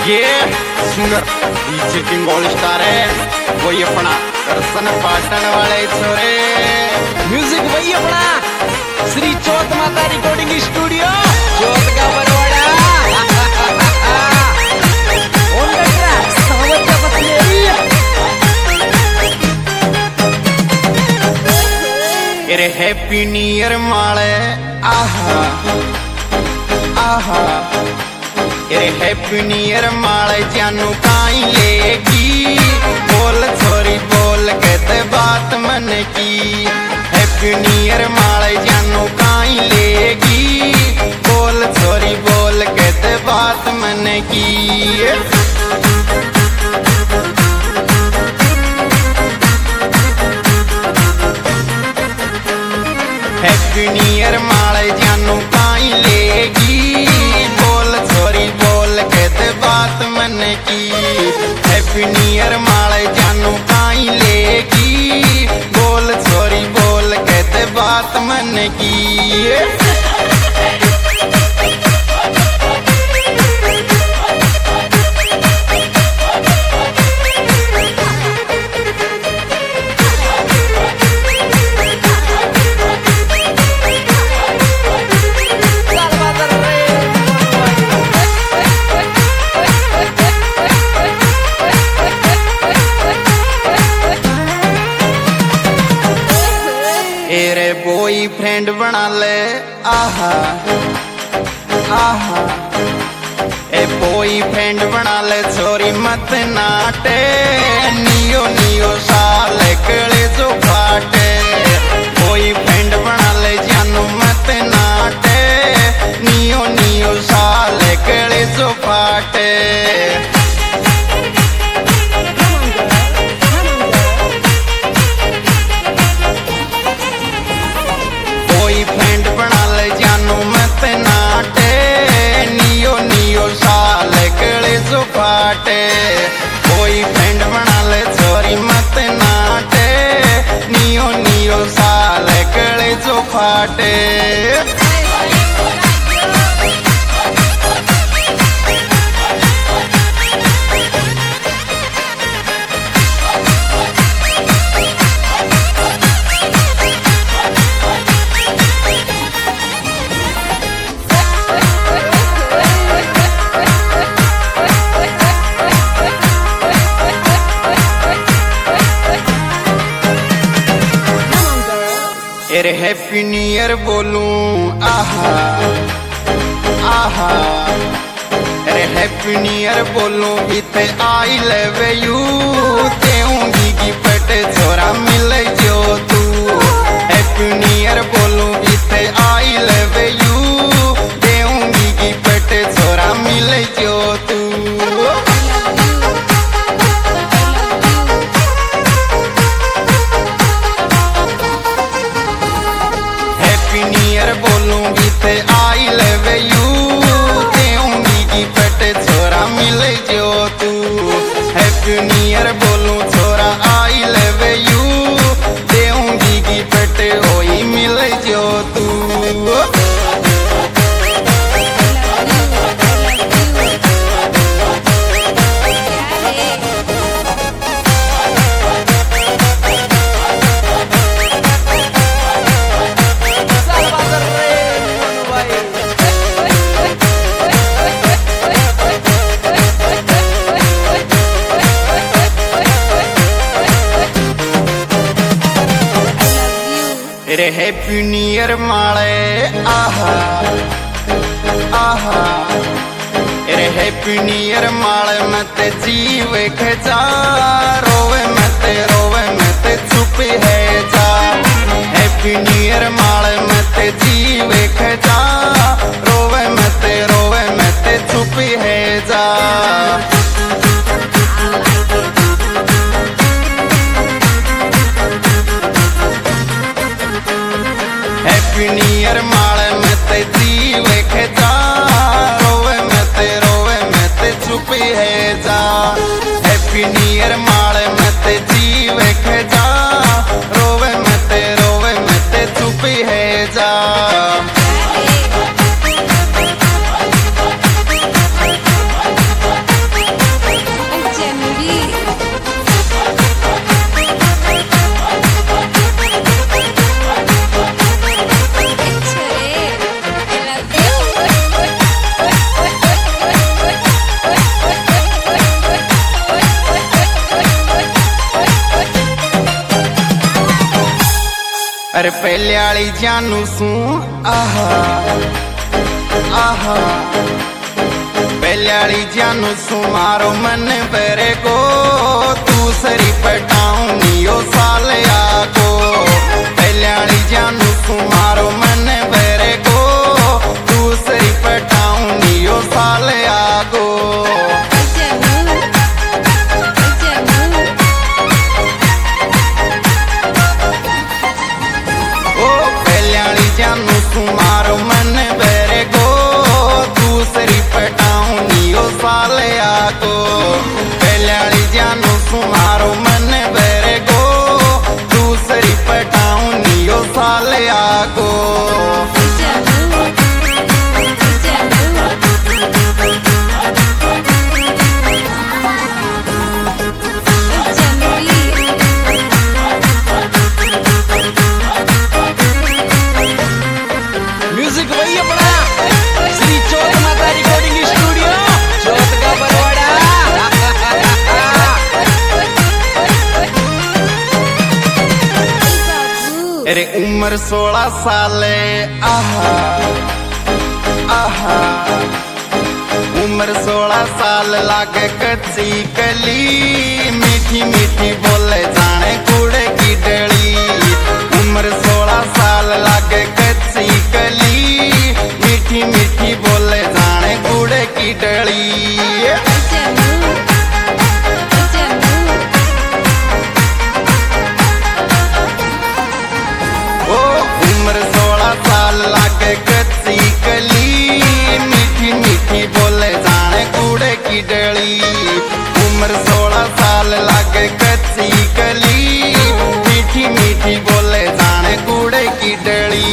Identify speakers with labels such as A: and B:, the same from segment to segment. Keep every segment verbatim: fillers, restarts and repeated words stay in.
A: ये singer DJ king all star है वही अपना दर्शन पाटन वाले छोरे।
B: म्यूजिक वही अपना श्री चौथ माता रिकॉर्डिंग स्टूडियो चौथ का बरवाड़ा।
A: अरे हैप्पी न्यू ईयर माले आहा आहा। अरे हैप्पी न्यू ईयर माले जानू काई लेगी बोल छोरी बोल कहते बात मन की। हैप्पी न्यू ईयर माले जानू काई लेगी बोल छोरी बोल कहते बात मन की। हैप्पी न्यू ईयर माले जानू काई लेगी बोल छोरी बोल कहते बात मन की। हैप्पी न्यू ईयर माले जानू काई लेगी बोल छोरी बोल कहते बात मन की। तेरे बॉयफ्रेंड बना ले आहा आहा। ए बॉयफ्रेंड बना ले छोरी मत नाटे नियो नियो साल कले जो फाटे। बॉयफ्रेंड बना ले जानू मत नाटे नियो नियो साल कले जो फाटे। बॉयफ्रेंड बना ले जानू मत नाटे नियो नियो साल कले जो फाटे। बॉयफ्रेंड बना ले छोरी मत नाटे नियो नियो साल कले जो फाटे। अरे हैप्पी न्यू ईयर बोलूं आहा आहा। अरे हैप्पी न्यू ईयर बोलूं इथे आई लव यू देऊंगी गिफ्ट छोरा मिले जो तू। हैप्पी न्यू ईयर बोलूं इथे आई लव यू देऊंगी गिफ्ट छोरा मिले जो तू। हैप्पी न्यू ईयर बोलूंगी ते आई लव यू देऊंगी गिफ्ट छोरा मिले जो तू। हैप्पी न्यू ईयर बोलूं छोरा आई लव यू देऊंगी गिफ्ट होई मिले जो तू। अरे हैप्पी न्यू ईयर माले आहा आहा। अरे हैप्पी न्यू ईयर माले मत जीव खजा रोवे मत रोवे मत चुप है जा। हैप्पी न्यू ईयर माले मत जीव खजा रोवे मत रोवे मत चुप है जा। हैप्पी न्यू ईयर माले मत जीव खजा रोवे मत रोवे मत चुप है जा। हैप्पी न्यू ईयर माले मत जीव खजा रोवे मत रोवे मत चुप है जा। अरे पहले आली जानू सू आहा आहा पहले आली जानू सू मारो मन बेरे को दूसरी पटाऊंगी ओ साल आगो पहले आली जानू सू मारो मन बेरे को दूसरी पटाऊंगी ओ साल आगो जानू तुम्हारो मन बेरे को दूसरी पटाऊंगी ओ साल आगो पहले जानू तुम्हारो मन बेरे को दूसरी पटाऊंगी ओ साल आगो
B: म्यूजिक वही अपना श्री चौथ माता रिकॉर्डिंग स्टूडियो चौथ का बरवाड़ा।
A: अरे उम्र सोलह साल आहा आहा उम्र सोलह साल लागे कच्ची कली मीठी मीठी बोले जाने कूड़े की डली उम्र सोलह साल लागे कच्ची कली मीठी मीठी बोले जाने कूड़े की डली ओ उम्र सोलह साल लागे कच्ची कली मीठी मीठी बोले जाने कूड़े की डली उम्र सोलह साल लागे कच्ची कली मीठी मीठी बोले जाने कूड़े की डली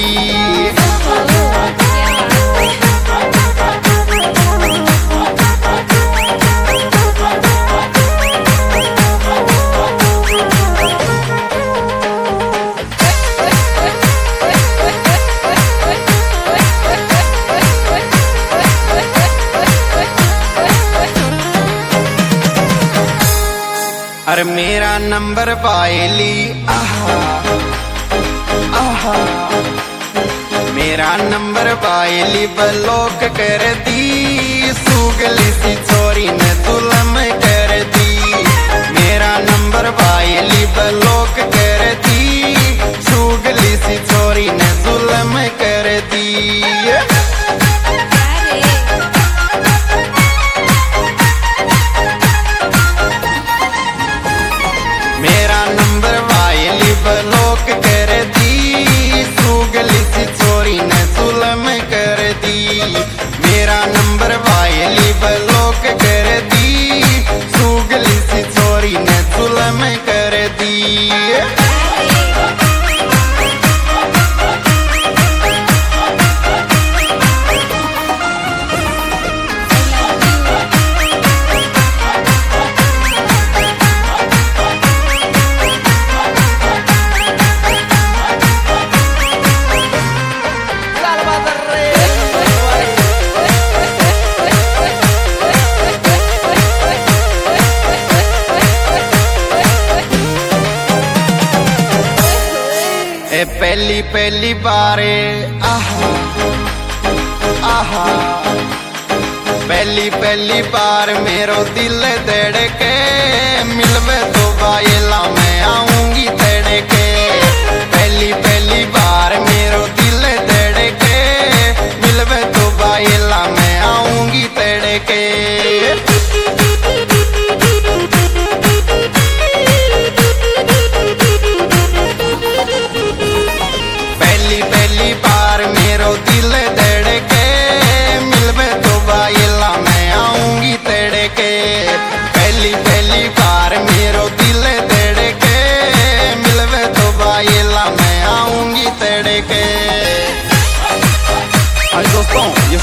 A: अरे मेरा नंबर पायली आहा आहा मेरा नंबर पायली ब्लॉक कर दी सुगली सी चोरी ने जुल्म कर दी मेरा नंबर पायली ब्लॉक कर दी सुगली सी चोरी ने जुल्म कर दी मेरा नंबर वायली ब्लॉक कर दी सुगली सी चोरी ने जुल्म कर दी मेरा नंबर वायली ब्लॉक कर दी सुगली सी चोरी ने जुल्म कर दी ए पहली पहली बारे आहा आहा पहली पहली बार मेरो दिल धड़के मिलवे तो बायला में